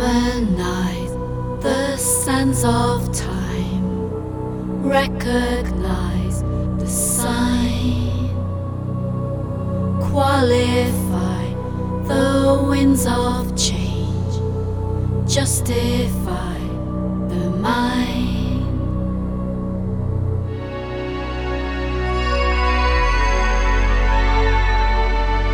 Harmonize the sands of time, recognize the sign, qualify the winds of change, justify the mind.